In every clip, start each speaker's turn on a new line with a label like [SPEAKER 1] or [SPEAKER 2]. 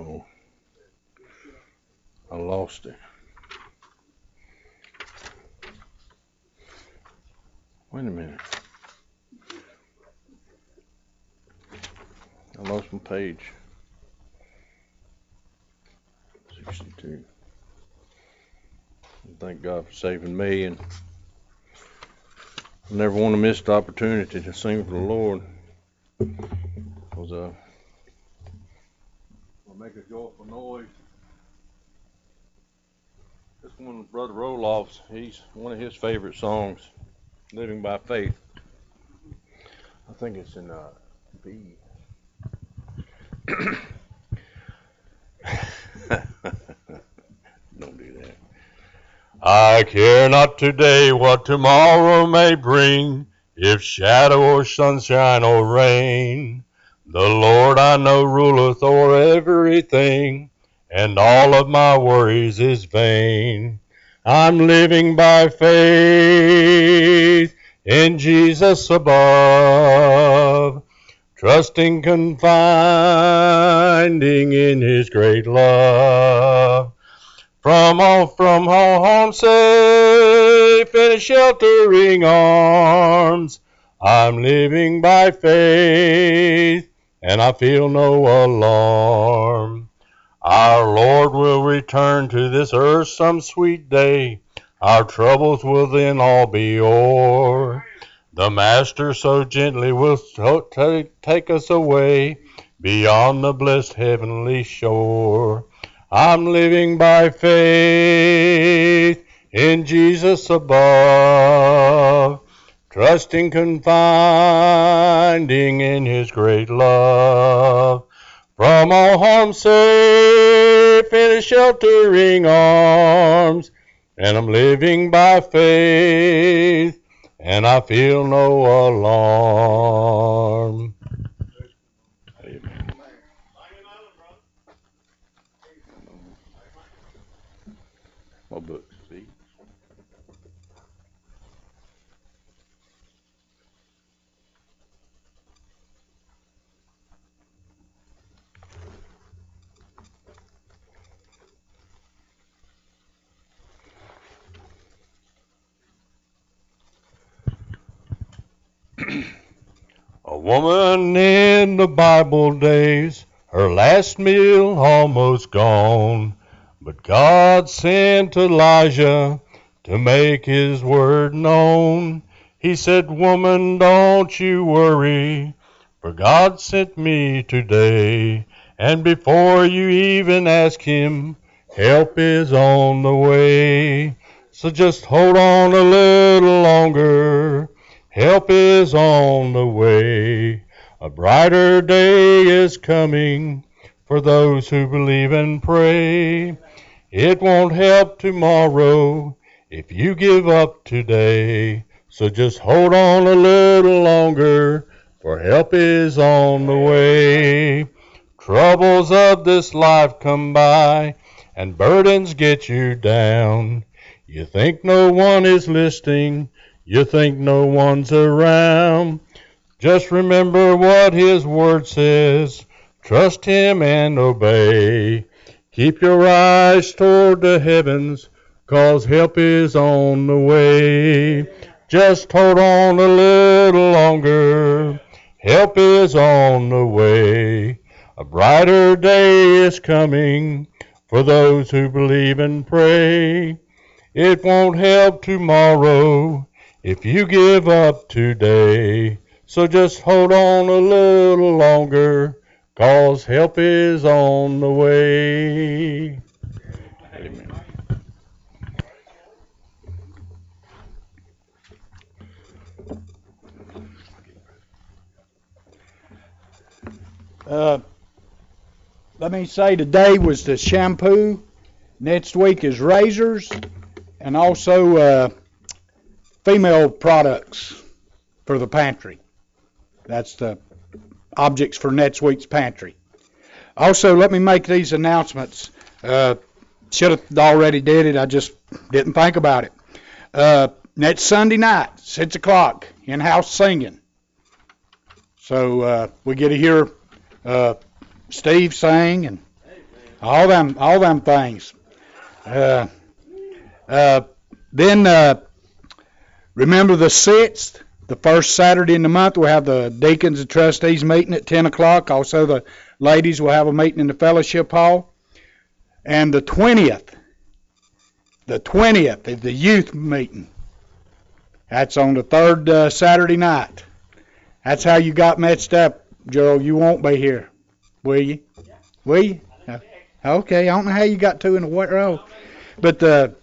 [SPEAKER 1] Oh, I lost it. Wait a minute. I lost my page. 62. Thank God for saving me, and I never want to miss the opportunity to sing for the Lord. Because I'll make a joyful noise. This one with Brother Roloff's, he's one of his favorite songs, Living by Faith. I think it's in B. Don't do that. I care not today what tomorrow may bring, if shadow or sunshine or rain. The Lord I know ruleth o'er everything, and all of my worries is vain. I'm living by faith in Jesus above, trusting, confiding in His great love. From all home safe in His sheltering arms, I'm living by faith, and I feel no alarm. Our Lord will return to this earth some sweet day. Our troubles will then all be o'er. The Master so gently will take us away beyond the blessed heavenly shore. I'm living by faith in Jesus above, trusting, confiding in His great love. From all harm safe in His sheltering arms, and I'm living by faith, and I feel no alarm. Amen. My book, see? A woman in the Bible days, her last meal almost gone, but God sent Elijah to make His word known. He said, "Woman, don't you worry, for God sent me today, and before you even ask Him, help is on the way. So just hold on a little longer, help is on the way. A brighter day is coming for those who believe and pray. It won't help tomorrow if you give up today. So just hold on a little longer, for help is on the way. Troubles of this life come by, and burdens get you down. You think no one is listening, you think no one's around. Just remember what His word says, trust Him and obey. Keep your eyes toward the heavens, 'cause help is on the way. Just hold on a little longer, help is on the way. A brighter day is coming for those who believe and pray. It won't help tomorrow if you give up today. So just hold on a little longer, 'cause help is on the way. Amen.
[SPEAKER 2] Let me say today was the shampoo. Next week is razors, and also female products for the pantry. That's the objects for next week's pantry. Also, let me make these announcements. Should have already did it. I just didn't think about it. Next Sunday night, 6 o'clock, in-house singing. So we get to hear Steve sing, and All them things. Then remember the 6th, the first Saturday in the month, we'll have the deacons and trustees meeting at 10 o'clock. Also, the ladies will have a meeting in the fellowship hall. And the 20th is the youth meeting. That's on the third Saturday night. That's how you got messed up, Gerald. You won't be here, will you? Yeah. Will you? Okay, I don't know how you got two in a row. But the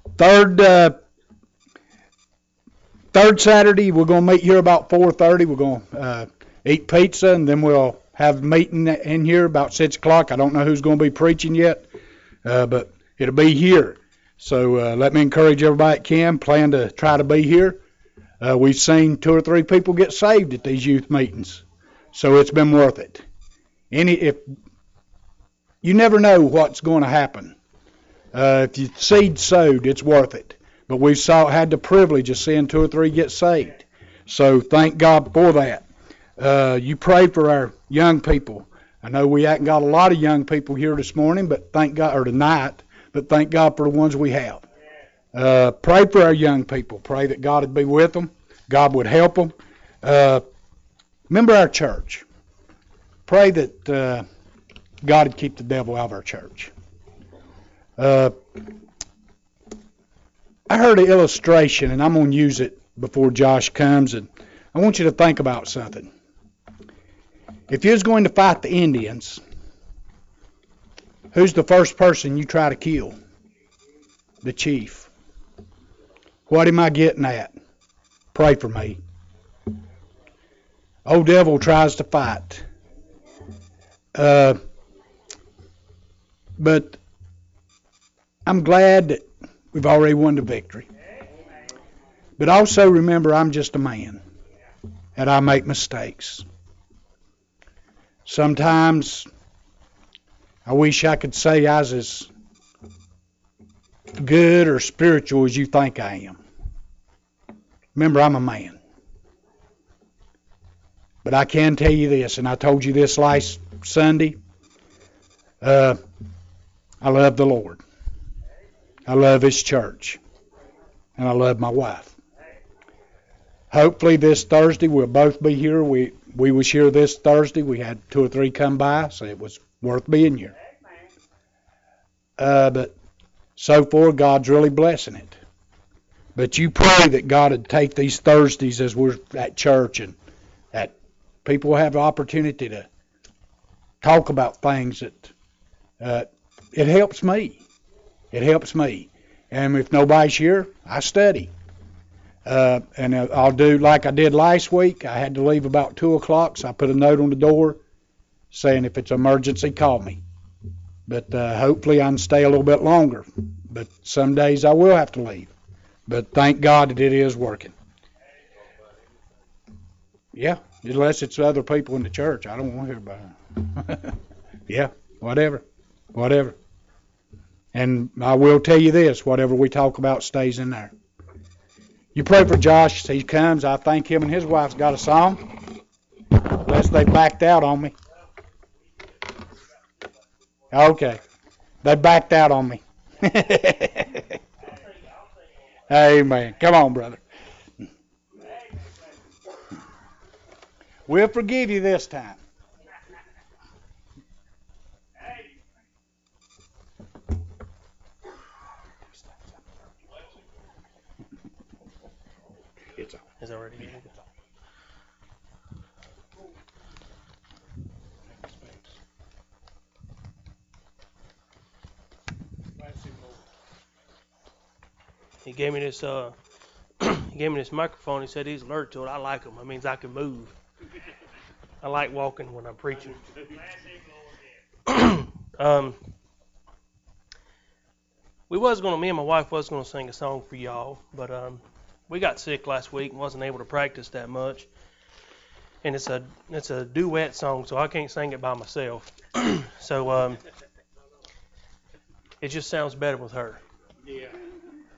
[SPEAKER 2] third Saturday, we're going to meet here about 4:30. We're going to eat pizza, and then we'll have a meeting in here about 6 o'clock. I don't know who's going to be preaching yet, but it'll be here. So let me encourage everybody that can plan to try to be here. We've seen 2 or 3 people get saved at these youth meetings, so it's been worth it. If you never know what's going to happen. If you seed sowed, it's worth it. But we've had the privilege of seeing 2 or 3 get saved. So thank God for that. You pray for our young people. I know we haven't got a lot of young people here this morning, but thank God, or tonight, but thank God for the ones we have. Pray for our young people. Pray that God would be with them. God would help them. Remember our church. Pray that God would keep the devil out of our church. I heard an illustration, and I'm going to use it before Josh comes, and I want you to think about something. If you was going to fight the Indians, who's the first person you try to kill? The chief. What am I getting at? Pray for me. Old devil tries to fight. But I'm glad that we've already won the victory. But also remember, I'm just a man, and I make mistakes. Sometimes I wish I could say I was as good or spiritual as you think I am. Remember, I'm a man. But I can tell you this, and I told you this last Sunday, I love the Lord. I love His church. And I love my wife. Hopefully this Thursday we'll both be here. We was here this Thursday. We had 2 or 3 come by, so it was worth being here. But so far, God's really blessing it. But you pray that God would take these Thursdays as we're at church and that people have the opportunity to talk about things that it helps me. It helps me. And if nobody's here, I study. And I'll do like I did last week. I had to leave about 2 o'clock, so I put a note on the door saying if it's an emergency, call me. But hopefully I can stay a little bit longer. But some days I will have to leave. But thank God that it is working. Yeah, unless it's other people in the church. I don't want to hear about it. Yeah, whatever. And I will tell you this, whatever we talk about stays in there. You pray for Josh as he comes. I think him and his wife's got a song. Unless they backed out on me. Okay. They backed out on me. Amen. Come on, brother. We'll forgive you this time.
[SPEAKER 3] It's already good. He gave me this microphone. He said he's allergic to it. I like them. That means I can move. I like walking when I'm preaching. Me and my wife was gonna sing a song for y'all, but we got sick last week and wasn't able to practice that much. And it's a duet song, so I can't sing it by myself. So it just sounds better with her. Yeah.